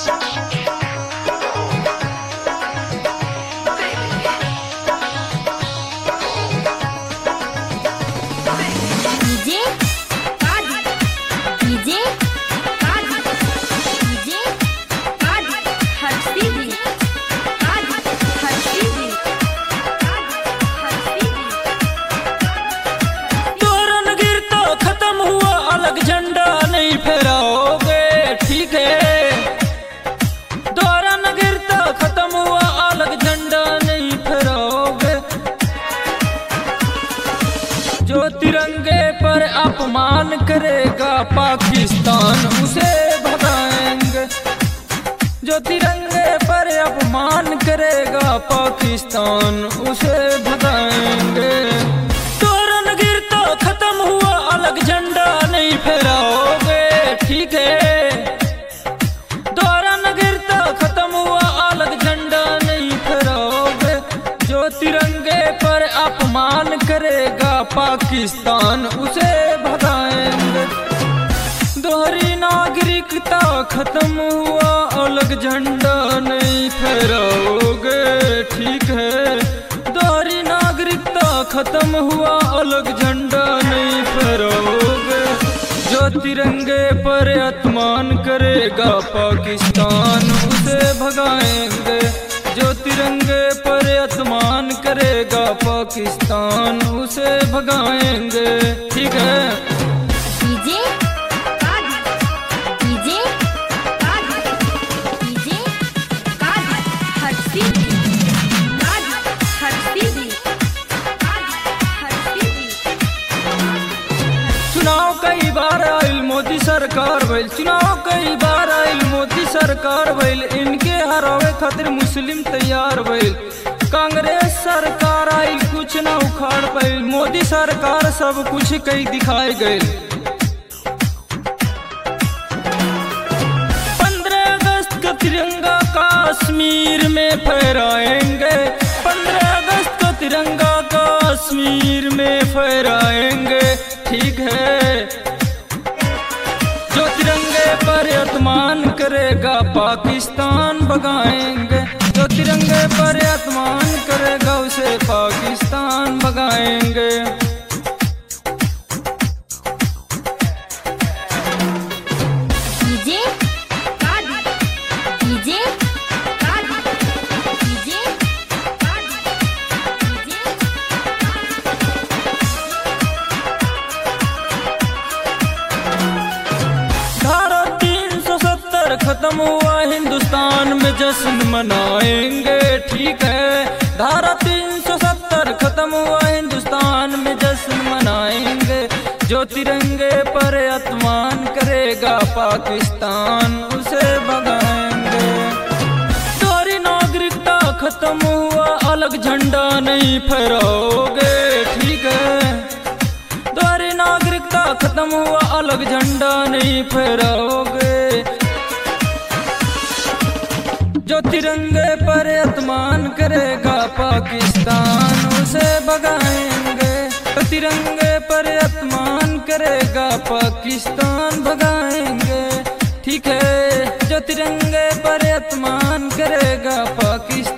झंडा नहीं फहराओगे, ठीक है। दोहरा न गिरता खत्म हुआ अलग झंडा नहीं फहराओगे। जो तिरंगे पर अपमान करेगा पाकिस्तान उसे भगाएंगे। जो तिरंगे पर अपमान करेगा पाकिस्तान उसे भगाएंगे। दोहरा न गिरता खत्म हुआ अलग झंडा नहीं फहराओगे, ठीक है। दोहरा न गिरता खत्म हुआ अलग झंडा नहीं फहराओगे। जो तिरंगे पर अपमान करेगा पाकिस्तान उसे भगाएंगे। दोहरी नागरिकता खत्म हुआ अलग झंडा नहीं फहराओगे, ठीक है। दोहरी नागरिकता खत्म हुआ अलग झंडा नहीं फहराओगे। जो तिरंगे पर अपमान करेगा पाकिस्तान उसे भगाएंगे। जो तिरंगे पर अपमान करेगा पाकिस्तान उसे भगाएंगे, ठीक है। चुनाव कई बार आयल मोदी सरकार भइल, चुनाव कई बार आयल मोदी सरकार भइल। इनके हरावे खातिर मुस्लिम तैयार भइल। कांग्रेस सरकार आयल कुछ न उखाड़ पाइल। मोदी सरकार सब कुछ कई दिखाए गए। 15 अगस्त का तिरंगा कश्मीर में फहराएंगे। 15 अगस्त का तिरंगा कश्मीर में फहराएंगे, ठीक है। जो तिरंगे पर अपमान करेगा पाकिस्तान भगाएंगे। जो तिरंगे पर अपमान करेगा उसे पाकिस्तान भगाएंगे। खत्म हुआ हिंदुस्तान में जश्न मनाएंगे, ठीक है। धारा 370 खत्म हुआ हिंदुस्तान में जश्न मनाएंगे। जो तिरंगे पर अपमान करेगा पाकिस्तान उसे भगाएंगे। दोहरी नागरिकता खत्म हुआ अलग झंडा नहीं फहराओगे, ठीक है। दोहरी नागरिकता खत्म हुआ अलग झंडा नहीं फहराओगे। जो तिरंगे पर अपमान करेगा पाकिस्तान उसे भगाएंगे। जो तिरंगे पर अपमान करेगा पाकिस्तान भगाएंगे, ठीक है। जो तिरंगे पर अपमान करेगा पाकिस्तान